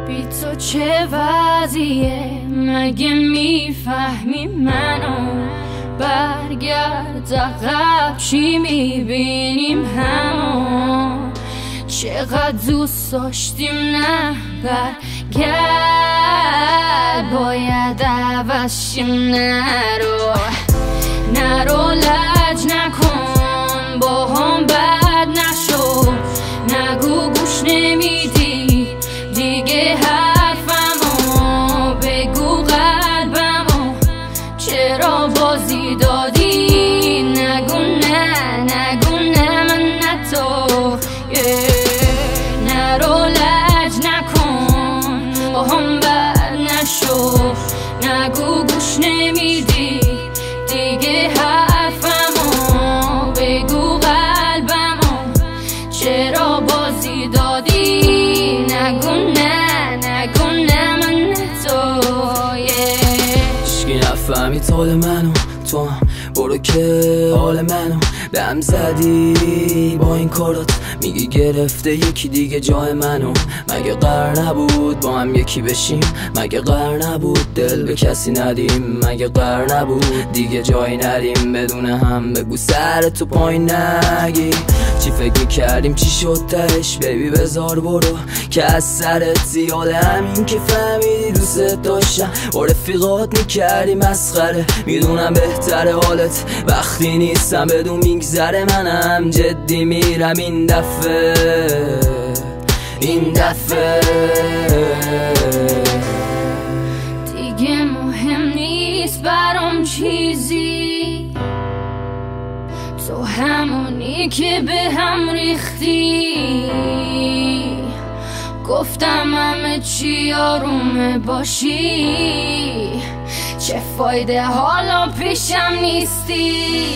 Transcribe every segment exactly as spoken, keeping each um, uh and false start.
بی تو چه وضعیه؟ مگه میفهمی منو؟ برگرد عقب چی میبینیم همو؟ چقدر دوست داشتیم نه برگرد، باید عوض شیم. نرو نرو لج نکن، با هم بد نشو، نگو گوش نمیدی دیگه حرفمو، بگو قلبمو چرا بازی دادی؟ نگو نه نگو نه من نه تو. نرو لج نکن، با هم بد نشو، نگو گوش نمیدی دیگه حرفمو، بگو قلبمو چرا بازی دادی؟ نگو نه نگو نه من نه تو. هیچکی نفهمی حال منو، تو هم برو که حال منو به هم زدی با این کارات. میگی گرفته یکی دیگه جای منو، مگه قرار نبود با هم یکی بشیم؟ مگه قرار نبود دل به کسی ندیم؟ مگه قرار نبود دیگه جایی ندیم بدون هم؟ بگو سر تو پایین نگی، چی فکر میکردیم چی شد تهش؟ بیبی بذار برو که از سرت زیاده، همین که فهمیدی دوست داشتم با رفیقات میکردی مسخره. میدونم بهتره حالت وقتی نیستم بدون میگذره، منم جدی میرم این دفعه این دفعه. دیگه مهم نیست برام چیزی، تو همونی که به هم ریختی. گفتم همه چی آرومه باشی، چه فایده حالا پیشم نیستی؟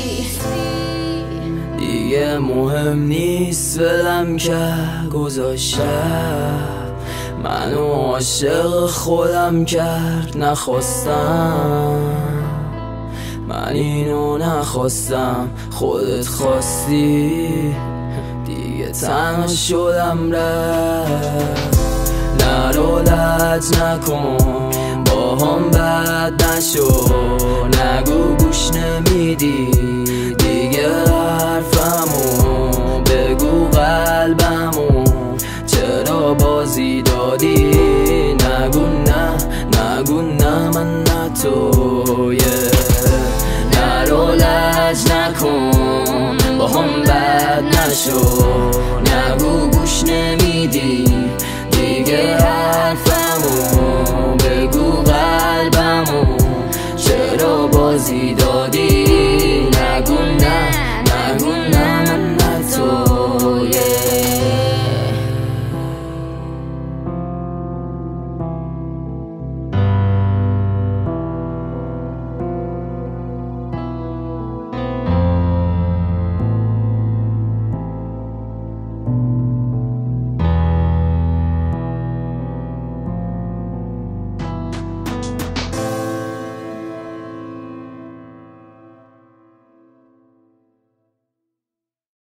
دیگه مهم نیست ولم که گذاشتم، منو عاشق خودم کرد نخواستم. من اینو نخواستم خودت خواستی، دیگه تنها شدم رفت. نرو لج نکن، با هم بد نشو، نگو گوش نمیدی دیگه حرفمو، بگو قلبمو چرا بازی دادی؟ نگو نه نگو نه من نه تو. نرو لج نکن، با هم بد نشو، نگو گوش نمیدی